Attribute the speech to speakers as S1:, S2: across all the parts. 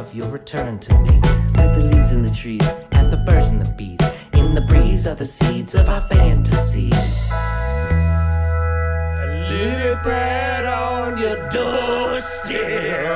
S1: love, you'll return to me. Like the leaves in the trees and the birds and the bees. In the breeze are the seeds of our fantasy. Leave it right on your doorstep.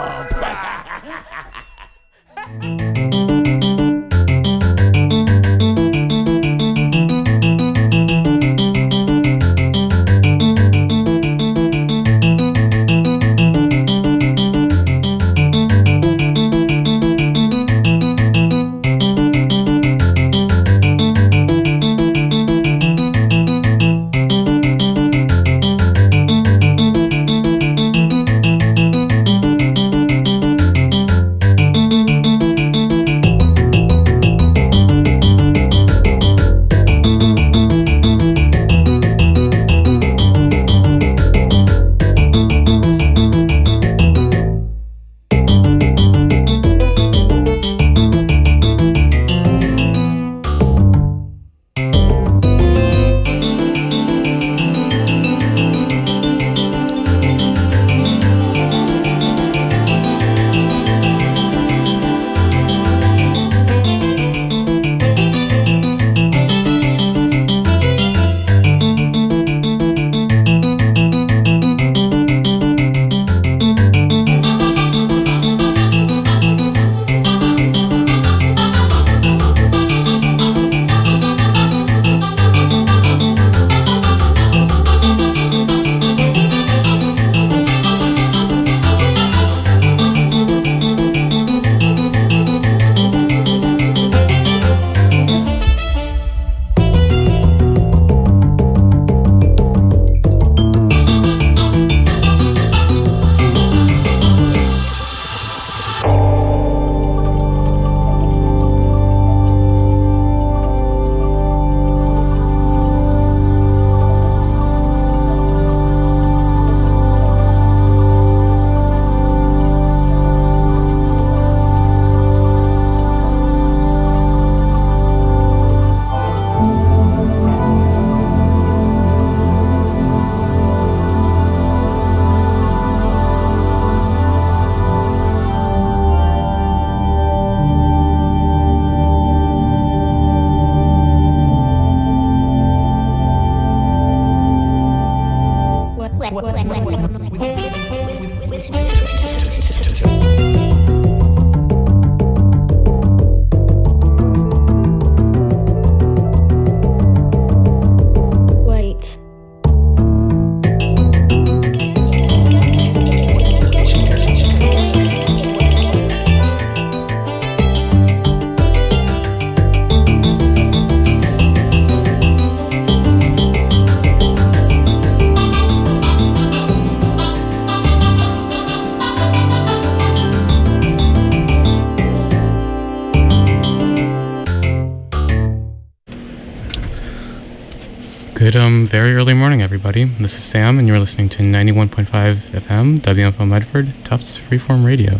S2: Good very early morning, everybody. This is Sam, and you're listening to 91.5 FM, WFO Medford, Tufts Freeform Radio.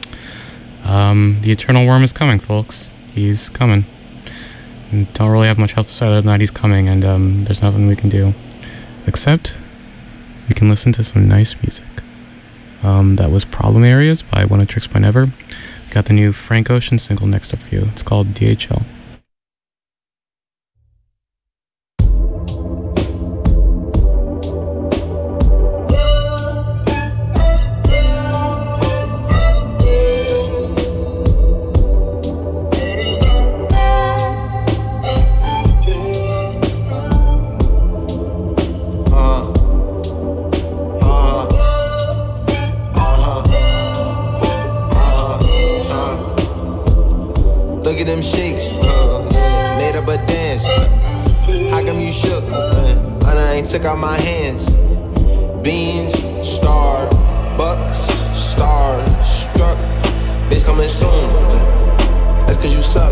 S2: The Eternal Worm is coming, folks. He's coming. And don't really have much else to say other than that he's coming, and there's nothing we can do. Except, we can listen to some nice music. That was Problem Areas by One of Tricks by Never. We got the new Frank Ocean single next up for you. It's called DHL.
S3: Look at them shakes, made up a dance. How come you shook? I ain't took out my hands. Beans, star, bucks, star, struck. Bitch coming soon. That's cause you suck.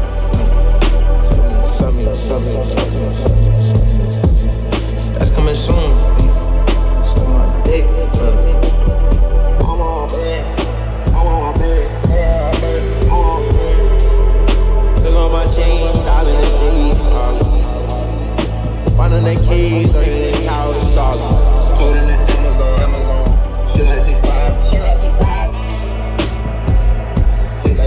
S3: That's coming soon. Suck my dick. I'm on bed. Look on my chain, calling it daily. One on that cage, like the cow is solid. Told in the Amazon. Shit like 6'5". Take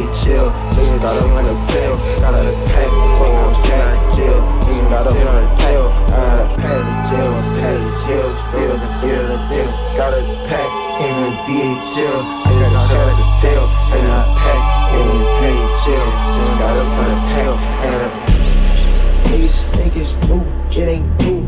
S3: chill. Just got up like a pill, got out of pack, fuck outside jail. Just got up from the pill, out of pack to jail, spill, this. Got a pack, came from the DHL. I got a shot like a tail, I got a pack, came from the DHL. Just got up from the pill, I got a niggas think it's new, it ain't new.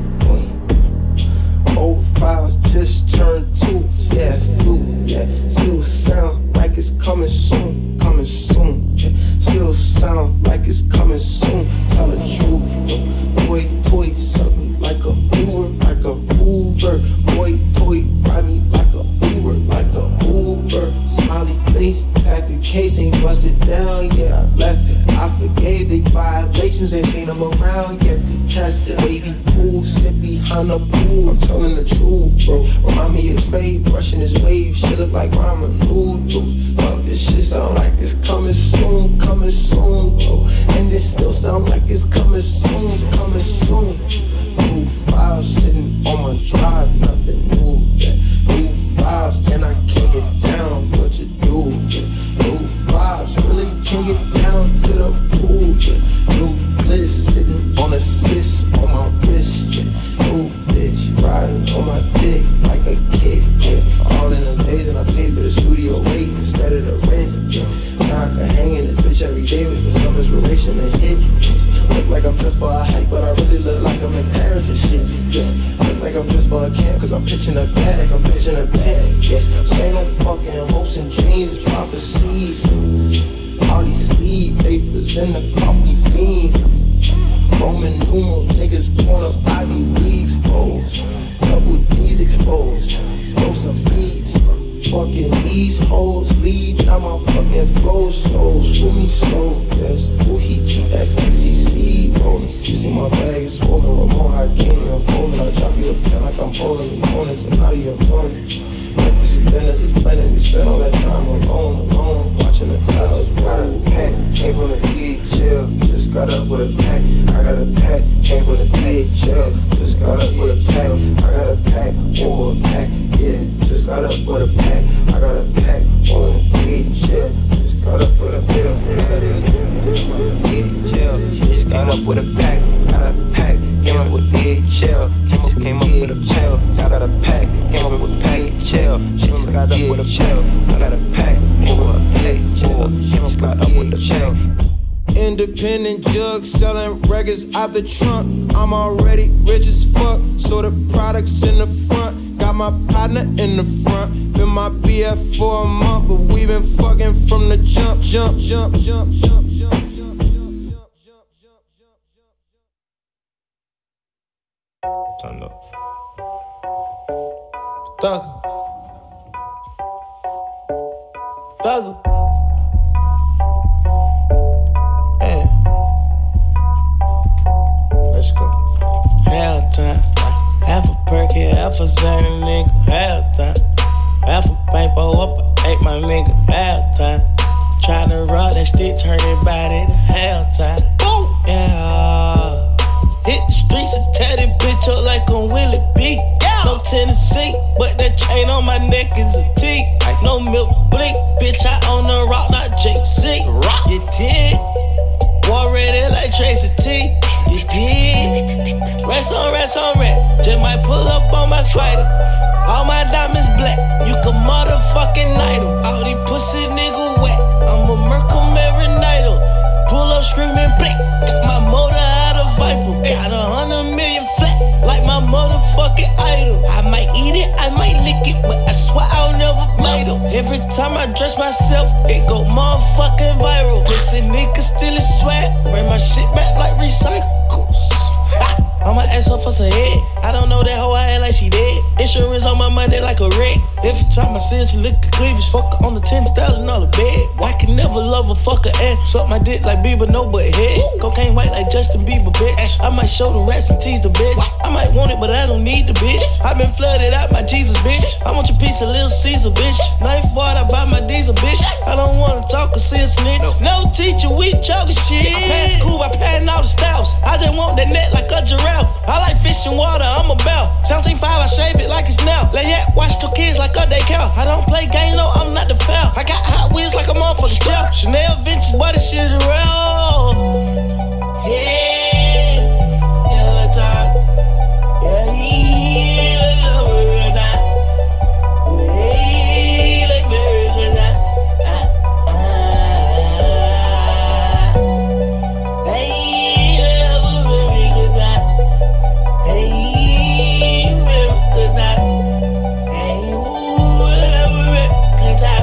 S3: Old files just turned 2, yeah, flu, yeah. Still sound like it's coming soon, yeah. Still sound like it's coming soon, tell the truth. Boy, toy, something like a Uber, like a Uber. Boy, toy, ride me like a Uber, like a Uber. Smiley face, factory case ain't busted down, yeah, I left it. I forgave the violations, ain't seen them around yet to test it. Baby pool, sit behind the pool, I'm telling the truth, bro. Remind me of Trey, brushing his wave, shit look like ramen noodles. Fuck, this shit sound like it's coming soon, bro. And it still sound like it's coming soon. New files sitting on my drive, nothing new, yeah. New vibes, and I can't get down, what you do, yeah. New vibes, really can't get down to the pool, yeah. New bliss sitting on a cyst on my wrist, yeah. New bitch riding on my dick like a kid, yeah. All in a days and I pay for the studio rate instead of the rent, yeah. Now I can hang in this bitch every day with for some inspiration to hit. Look like I'm dressed for a hike, but I really look like I'm in Paris and shit, yeah. Look like I'm dressed for a camp, cause I'm pitching a bag, I'm pitching a tent, yeah. This ain't no fucking hopes and dreams, prophecy. All these sleeve papers in the coffee bean. Roman numerals, niggas born up Ivy League exposed. Double D's exposed. Throw some beats. Fucking these hoes leave, now my fucking flow slow. Screw me slow, yes. Woohee TSNCC rolling. You see my bag is swollen, Ramon, I can't even fold it. I drop you a pen like I'm holding mornings and out of your morning. Breakfast and dinner just blending. We spend all that time alone, watching the clouds roll. Got a pack, came from the DHL. Just got up with a pack. I got a pack, came from the DHL. Just got up with a pack. I got a pack, or a pack, yeah. Just got up with a pack. I got a pack, or a DHL. Just got up with a pill. Just got up with a pack. Got a pack, came up with DHL. Just came up with a pill. I got a pack, came up with a pack. Chill, she just got up with a chill. I got a pack over a plate. Chill, she just got up with a chill. Independent jug selling records out the trunk. I'm already rich as fuck, so the products in the front. Got my partner in the front. Been my BF for a month, but we been fucking from the jump. Turn up. Thugger. Yeah. Let's go.
S4: Hell time. Half a perky, half a Zany nigga. Hell time. Half a paper up, ate my nigga. Hell time. Tryna rock that stick, turn it body to hell time. Boom! Yeah. Hit the streets and tear that bitch up like on Willie B. No Tennessee, but that chain on my neck is a T. No milk blink, bitch, I own the rock, not JC. You did. War ready like Tracy T. You did. Rest on rest. Just might pull up on my slider. All my diamonds black, you can motherfucking night 'em. All these pussy nigga wet, I'ma murk 'em every night 'em. Pull up screaming blick, got my motor out of Viper. Got 100 million flat, like my motherfucking idol. I might eat it, I might lick it, but I swear I'll never bite 'em. Every time I dress myself, it go motherfucking viral. Pussy nigga still is swag, bring my shit back like recycles. I'ma ask her for some head. I don't know that hoe I act like she dead. Insurance on my money like a wreck. Every time I see her, she look at cleavage. Fuck her on the $10,000 bed. Why can never love a fucker and suck my dick like Bieber, no but head. Cocaine white like Justin Bieber, bitch. I might show the rats and tease the bitch. I might want it, but I don't need the bitch. I been flooded out my Jesus, bitch. I want your piece of Little Caesar, bitch. Knife water, I buy my diesel, bitch. I don't wanna talk or see a snitch. No teacher, we joking shit. I pass school, I passing all the styles. I just want that net like a giraffe. I like fish and water, I'm about 17.5, I shave it like it's now. Let yeah, watch the kids like a daycare. I don't play game, no, I'm not the foul. I got Hot Wheels like a motherfucking jail. Chanel, Vinci, this boy, this shit is real. Yeah, yeah, time. Yeah, good time. Yeah, like very good time. Hey, have a very good time. Hey, very good time. Hey, ooh, have a very good time.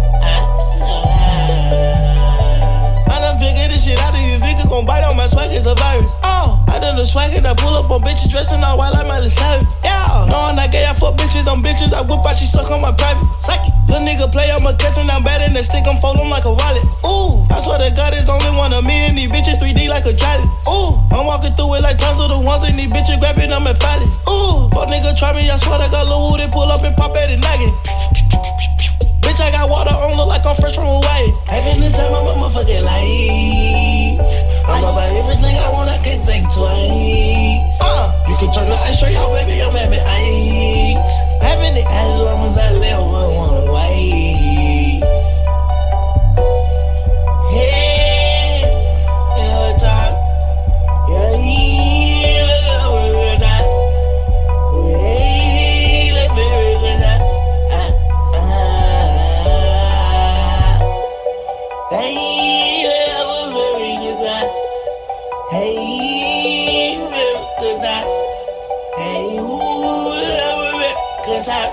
S4: I done figured this shit out of you. Vicar gon' bite on my swag, it's a virus. Oh, I done the swag and I pull up on bitches dressed in all white like Miley Cyrus. Yeah, no, I'm not gay, I fuck bitches on bitches. I whip out, she suck on my private. Psych it. Little nigga play, I'ma catch him down bad in the stick, I'm fold him like a wallet. Ooh, I swear to God, it's only one of me and these bitches 3D like a Charlie. Ooh, I'm walking through it like tons of the ones and these bitches grabbing them at Phillies. Ooh, fuck nigga try me, I swear to God, Lil' Woody pull up and pop at it nagging. Bitch, I got water on, look like I'm fresh from Hawaii. Having the time of my motherfucking life. I'm about everything I want, I can't think twice. You can turn the ice straight off, baby, I'm having ice. Having it as long as I live, I wanna wait. Hey, yeah, time. Yeah, good time. Hey, like very good time. Hey, have a very good time. Hey, very good time. Hey, ooh, have a very good time.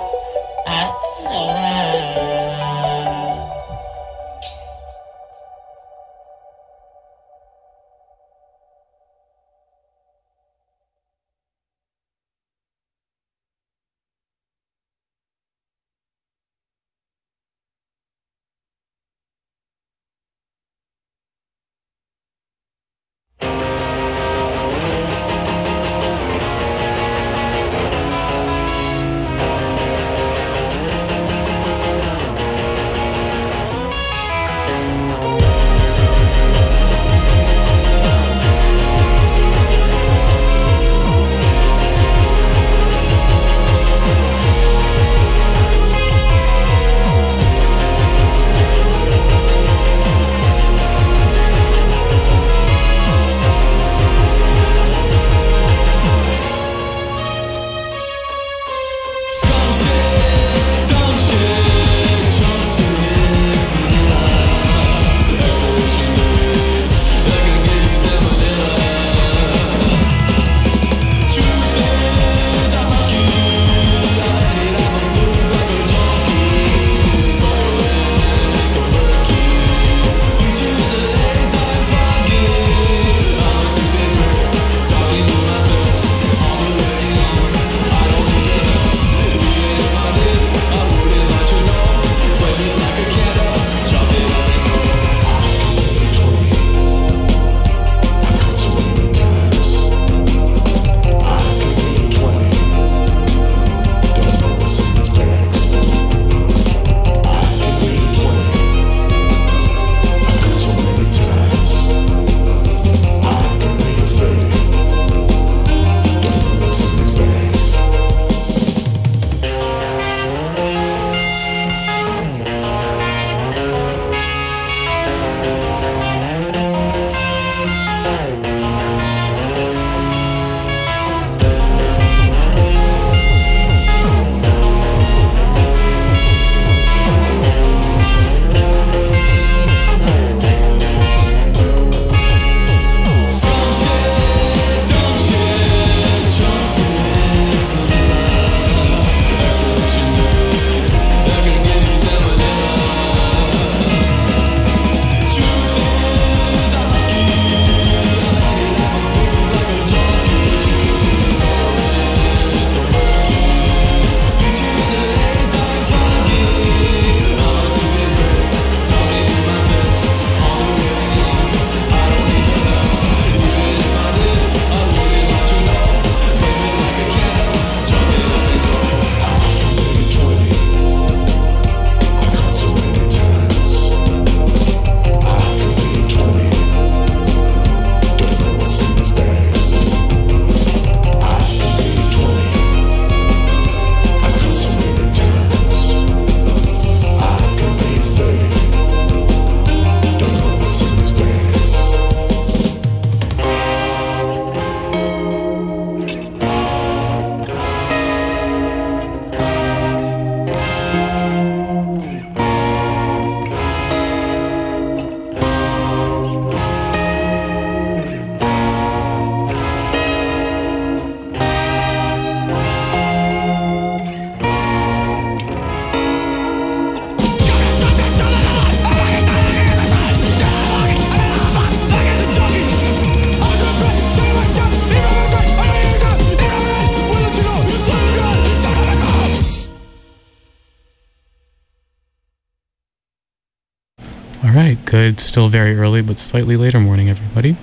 S2: Good, still very early, but slightly later morning, everybody.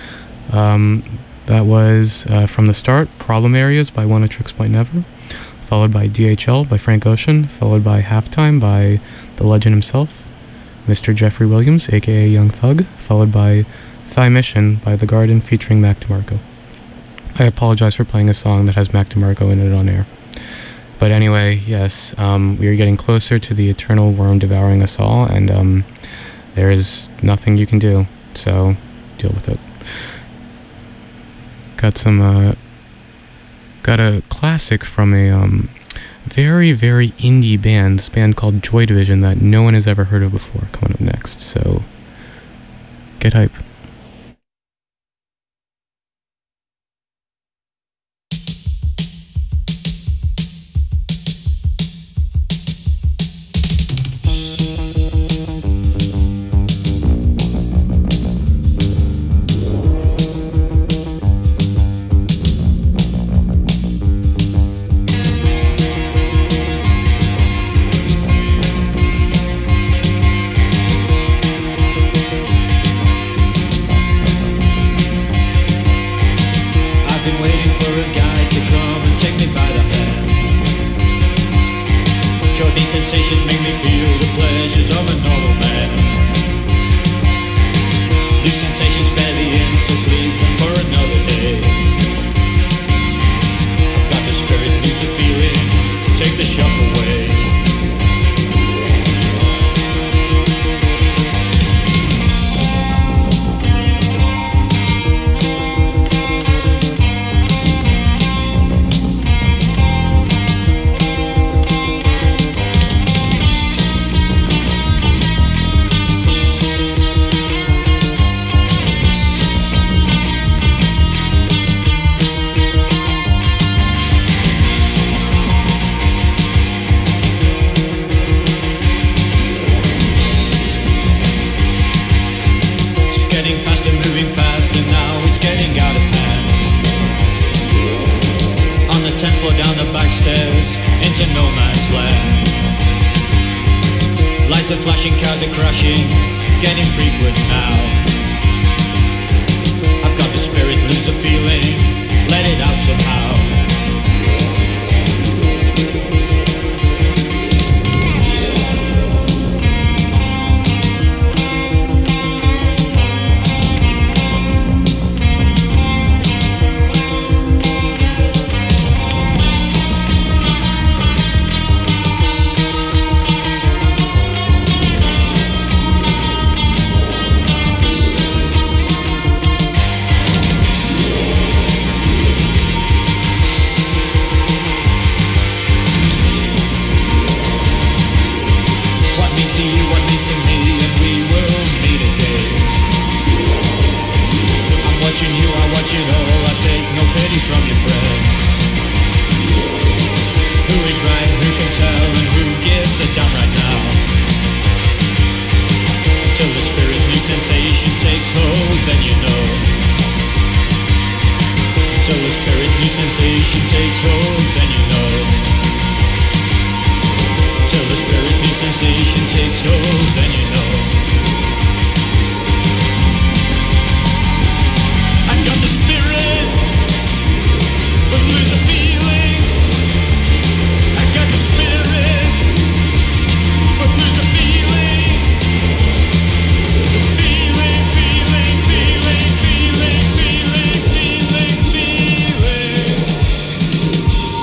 S2: That was From the Start, Problem Areas by One Tricks Point Never, followed by DHL by Frank Ocean, followed by Halftime by the legend himself, Mr. Jeffrey Williams, aka Young Thug, followed by Thigh Mission by The Garden featuring Mac DeMarco. I apologize for playing a song that has Mac DeMarco in it on air. But anyway, yes, we are getting closer to the eternal worm devouring us all, and there is nothing you can do, so deal with it. Got a classic from a very, very indie band, this band called Joy Division that no one has ever heard of before, coming up next, so get hype.
S5: Sensations make me feel the pleasures of a normal man. These sensations spare the insults, leave them for another day. I've got the spirit, lose the feeling, take the shock away. Moving fast and now it's getting out of hand. On the 10th floor down the back stairs into no man's land. Lights are flashing, cars are crashing, getting frequent now. I've got the spirit, lose the feeling, let it out somehow. Sensation takes hold, then you know. Till the spirit, new sensation takes hold, then you know. Till the spirit, new sensation takes hold, then you know. I got the spirit, but lose the feeling. I got the spirit, but lose the feeling. Feeling.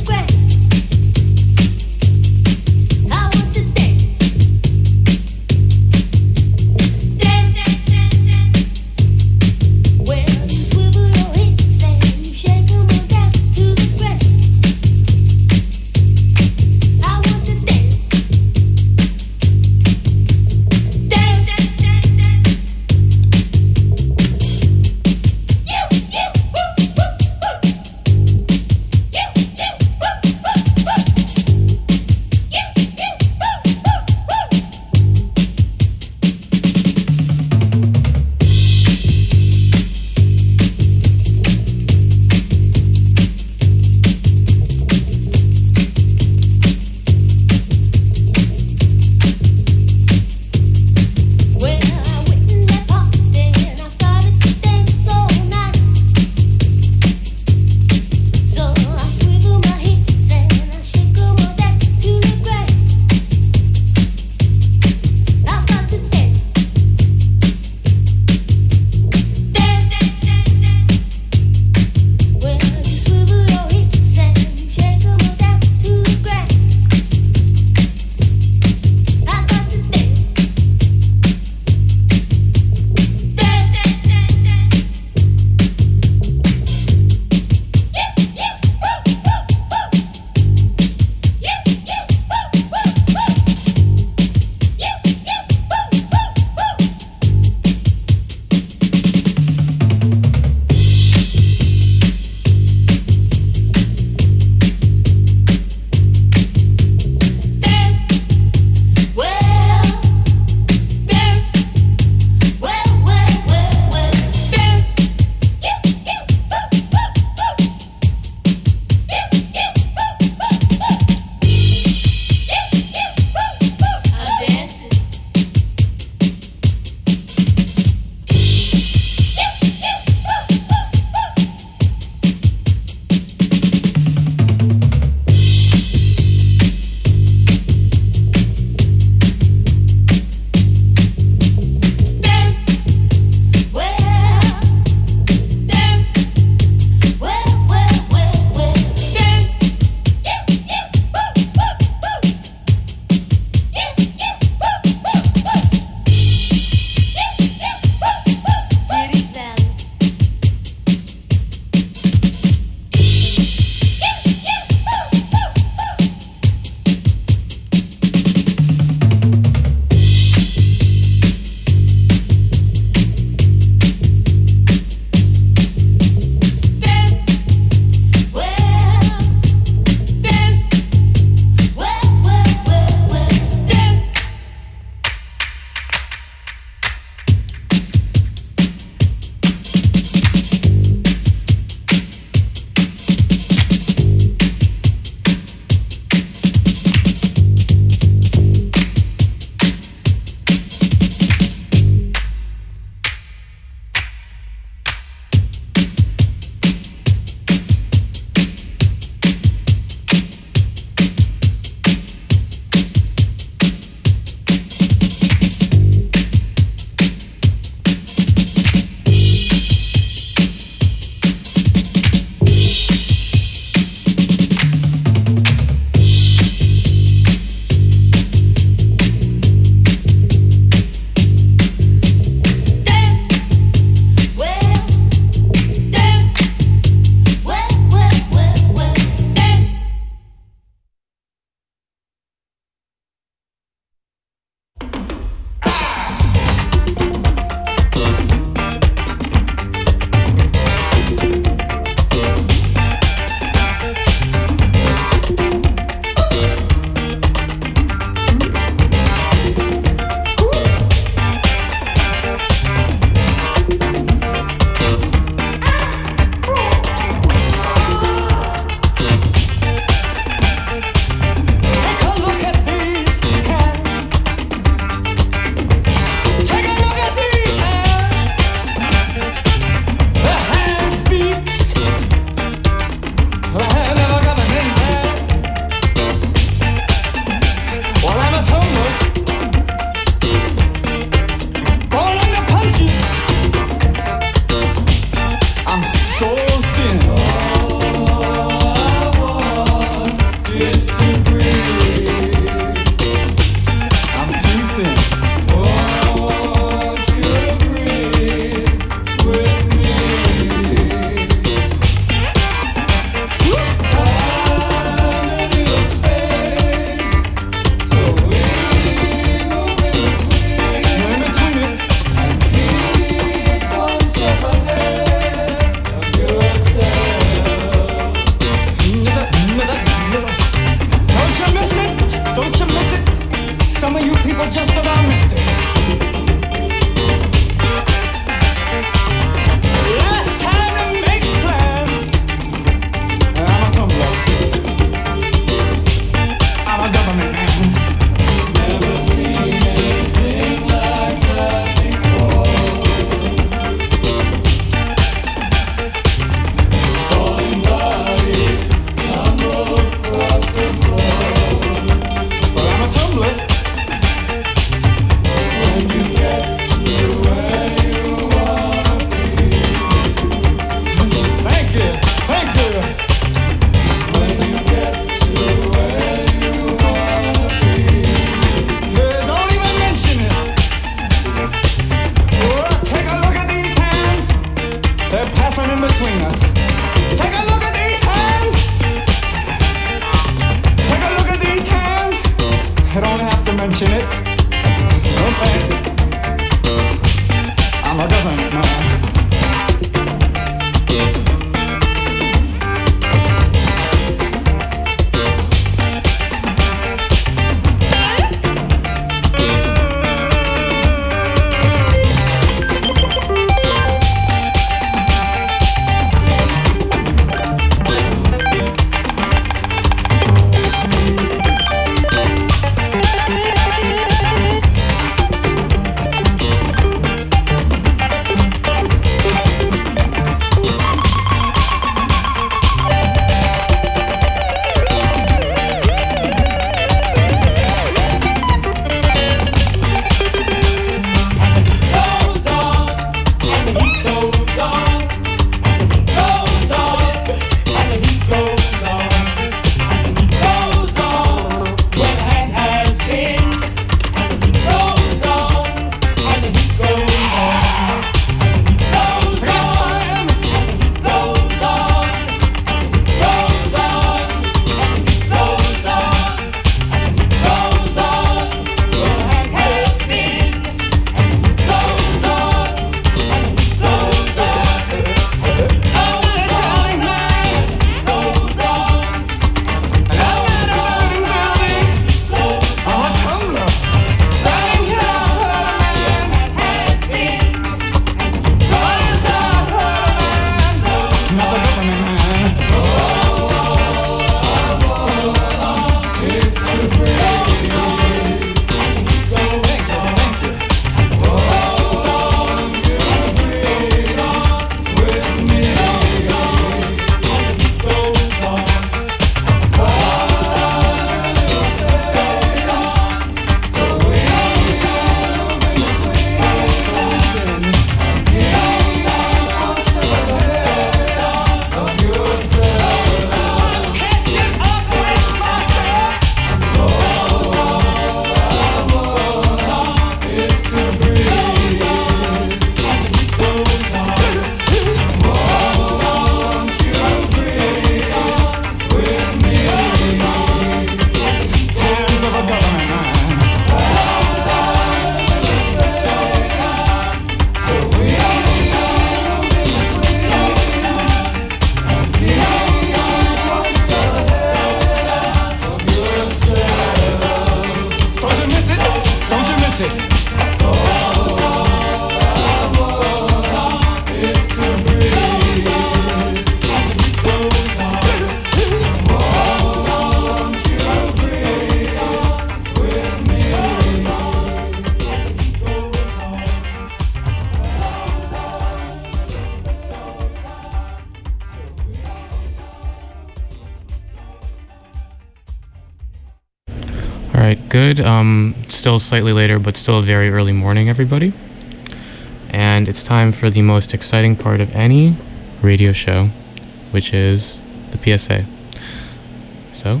S2: All right, good. Still slightly later, but still a very early morning, everybody. And it's time for the most exciting part of any radio show, which is the PSA. So,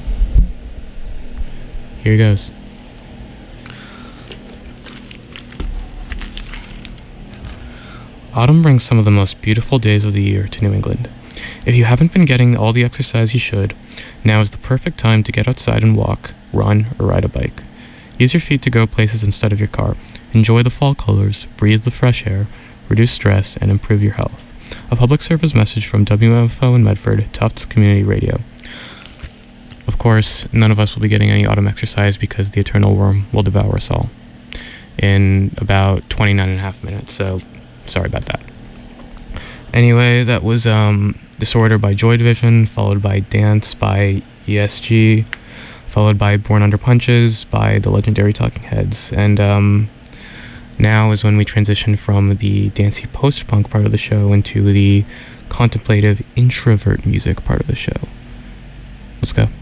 S2: here goes. Autumn brings some of the most beautiful days of the year to New England. If you haven't been getting all the exercise you should, now is the perfect time to get outside and walk, run, or ride a bike. Use your feet to go places instead of your car. Enjoy the fall colors, breathe the fresh air, reduce stress, and improve your health. A public service message from WMFO in Medford, Tufts Community Radio. Of course, none of us will be getting any autumn exercise because the eternal worm will devour us all in about 29 and a half minutes, so sorry about that. Anyway, that was Disorder by Joy Division, followed by Dance by ESG, followed by Born Under Punches by the legendary Talking Heads. And now is when we transition from the dancey post-punk part of the show into the contemplative introvert music part of the show. Let's go.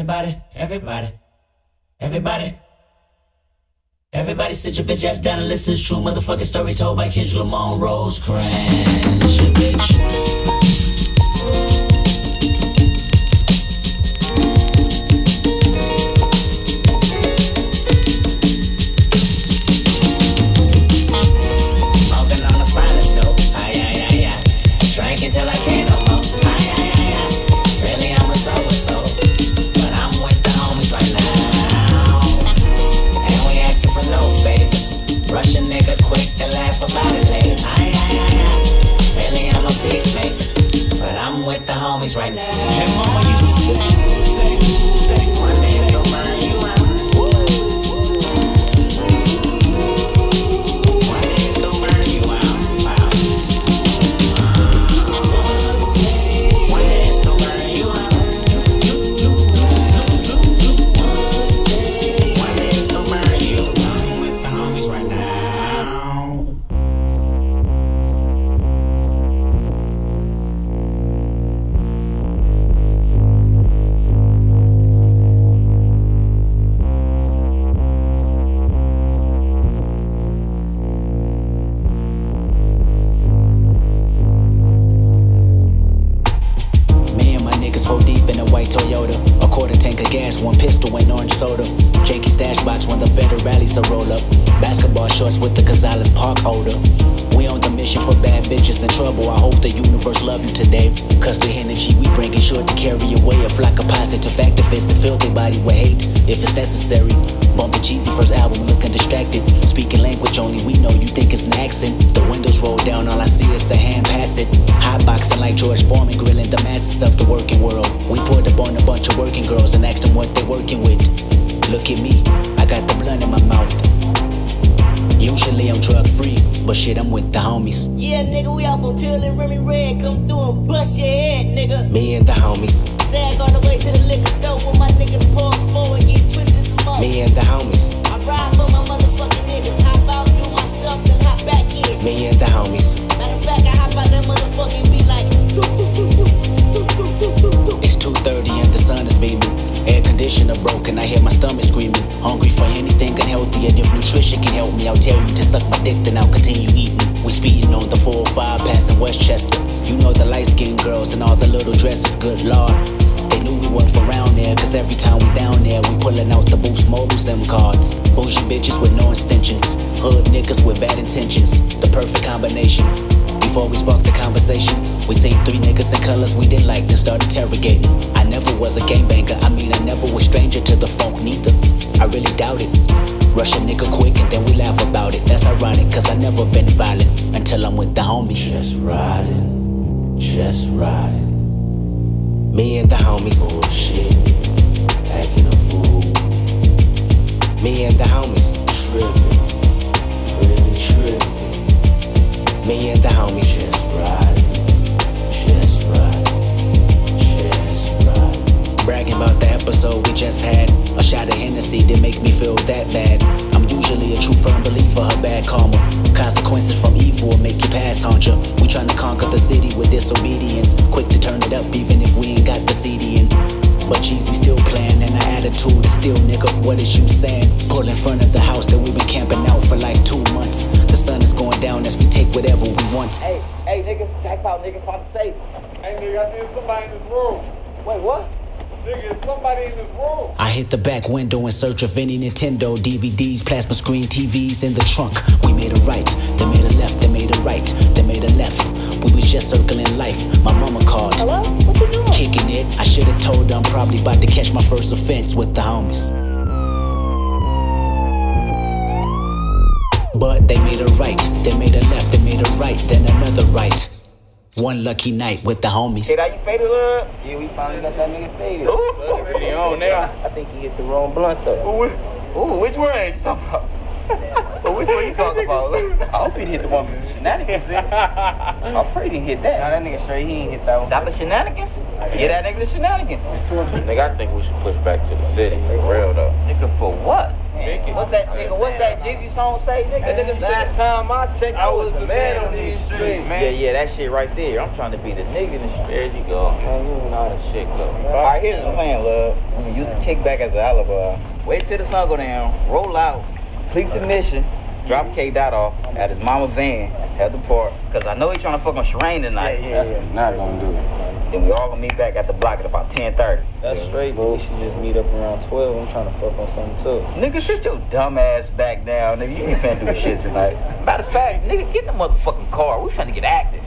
S6: Everybody sit your bitch ass down and listen to true motherfucking story told by Kendrick Lamar Rosecrans, bitch. Smoking on the finest dope, drinking till I can't no more, really I'm a so-and-so, but I'm with the homies right now. For no favors, rush a nigga quick to laugh about it later. Really I'm a peacemaker, but I'm with the homies right now. And mama used to say, one day it's gonna burn you out. One day it's gonna burn you out. One day it's gonna burn you out. One day it's gonna burn you out. Right now. Me and my niggas 4 deep in a white Toyota, a quarter tank of gas, 1 pistol and orange soda. Jakey stash box when the federales a roll up. Basketball shorts with the Gonzalez Park odor. We on the mission for bad bitches in trouble. I hope the universe love you today. Cause the energy we bring is sure to carry away a flock of positive activists and fill their body with hate if it's necessary. Bumping cheesy first album looking distracted. Speaking language only we know, you think it's an accent. The windows roll down, all I see is a hand pass it. Hotboxing like George Foreman, grilling the masses of the working world. We pulled up on a bunch of working girls and asked them what they working with. Look at me, I got the blunt in my mouth. Usually I'm drug free, but shit I'm with the homies. Yeah nigga, we off on Pill and Remy Red. Come through and bust your head nigga. Me and the homies. Sag all the way to the liquor store when my niggas pour forward and get twisted some more. Me and the homies. I ride for my motherfucking niggas. Hop out, do my stuff, then hop back in. Me and the homies. Matter of fact, I hop out that motherfucking beat like do do do do do do do do do. It's 2:30 and the sun is beaming. Air conditioner broken, I hear my stomach screaming. Hungry for anything unhealthy, and if nutrition can help me, I'll tell you to suck my dick, then I'll continue eating. We speeding on the 405 passing Westchester. You know the light-skinned girls and all the little dresses, good lord. They knew we wasn't from around there, cause every time we down there, we pulling out the Boost Mobile SIM cards. Bougie bitches with no extensions, hood niggas with bad intentions. The perfect combination. Before we sparked the conversation, we seen 3 niggas in colors we didn't like, then start interrogating. I never was a gangbanger, I mean I never was stranger to the funk neither. I really doubt it. Rush a nigga quick and then we laugh about it. That's ironic, cause I never been violent until I'm with the homies. Just riding, just riding. Me and the homies. Bullshit, acting a fool. Me and the homies. Tripping, really tripping. Me and the homies. Just riding, just riding, just riding. Bragging about the episode we just had. A shot of Hennessy didn't make me feel that bad. I'm usually a true firm believer of bad karma. Consequences from evil will make you pass, huncher. We tryna conquer the city with disobedience. Quick to turn it up even if we ain't got the CD in. But Jeezy still playing and our attitude is still nigga, what is you saying? Pull in front of the house that we've been camping out for like 2 months. The sun is going down as we take whatever we want.
S7: Hey nigga, jackpot nigga, about to say.
S8: Hey nigga, I think somebody in this room.
S7: Wait, what?
S8: Nigga, somebody in this room.
S6: I hit the back window in search of any Nintendo DVDs, plasma screen TVs in the trunk. We made a right, they made a left, they made a right, they made a left. We was just circling life, my mama called.
S7: Hello? What you doing?
S6: Kicking it, I should've told her I'm probably about to catch my first offense with the homies. But they made a right, they made a left, they made a right, then another right. One lucky night with the homies.
S7: Hey, that you faded up? Yeah, we finally got that nigga faded. I think he hit the wrong blunt though.
S8: Ooh, which one are you talking about?
S7: Which one you talking about? I hope he hit the one with the shenanigans in. I'm afraid he hit that. Nah, that nigga straight, he ain't hit that one. That the shenanigans? Yeah, that nigga the shenanigans.
S8: Nigga, I think we should push back to the city. For real though.
S7: Nigga, for what? What's that, nigga? What's that Jeezy song say, nigga?
S8: Last time I checked, I was the man on these streets, man.
S7: Yeah, that shit right there. I'm trying to be the nigga in the street. There you go. Man, you know how the shit go. Alright, here's the plan, love. I'm gonna use the kickback as an alibi. Wait till the sun go down, roll out, complete the mission, drop K Dot off at his mama van at the park. Cause I know he's trying to fuck on Sherane tonight.
S8: Yeah.
S7: Not gonna do it. Then we all gonna meet back at the block at about 10:30.
S8: That's straight, but we should just meet up around 12. I'm trying to fuck on something too.
S7: Nigga, shit your dumb ass back down, nigga. You ain't finna do shit tonight. Matter of fact, nigga, get in the motherfucking car. We finna get active.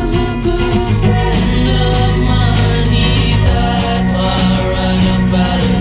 S9: About it.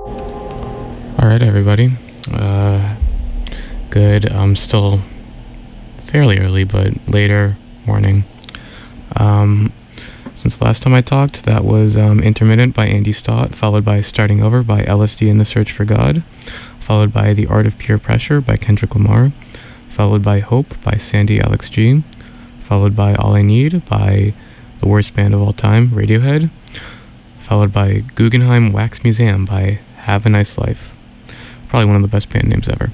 S2: Alright, everybody. Good. Still fairly early, but later morning. Since the last time I talked, that was Intermittent by Andy Stott, followed by Starting Over by LSD and the Search for God, followed by The Art of Peer Pressure by Kendrick Lamar, followed by Hope by Sandy Alex G, followed by All I Need by the worst band of all time, Radiohead, followed by Guggenheim Wax Museum by Have a Nice Life. Probably one of the best band names ever.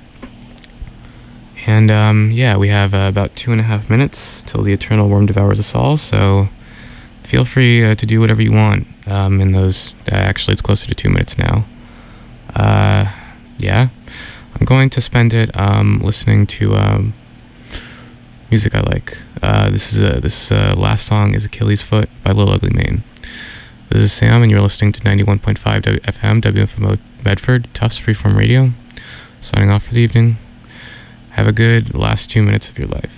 S2: And yeah, we have about 2.5 minutes till the Eternal Worm devours us all, so feel free to do whatever you want in those. Actually, it's closer to 2 minutes now. Yeah, I'm going to spend it listening to music I like. This last song is Achilles Foot by Lil Ugly Mane. This is Sam, and you're listening to 91.5 FM, WFMO Medford, Tufts Freeform Radio. Signing off for the evening. Have a good last 2 minutes of your life.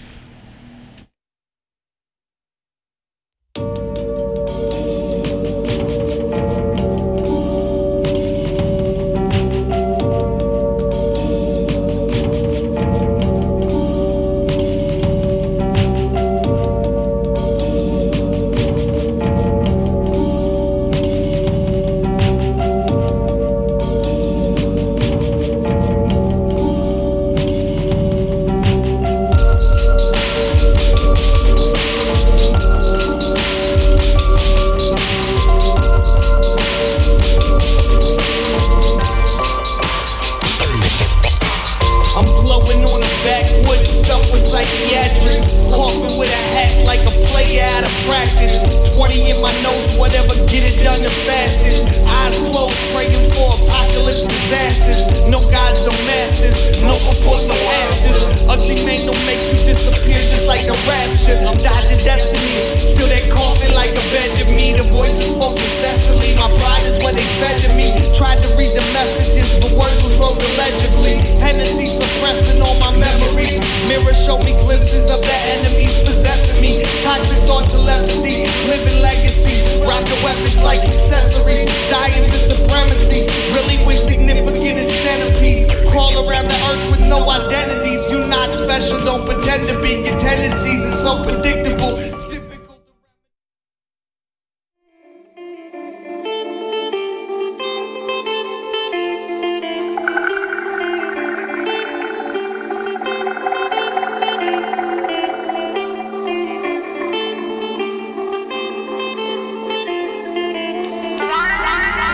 S9: Weapons like accessories,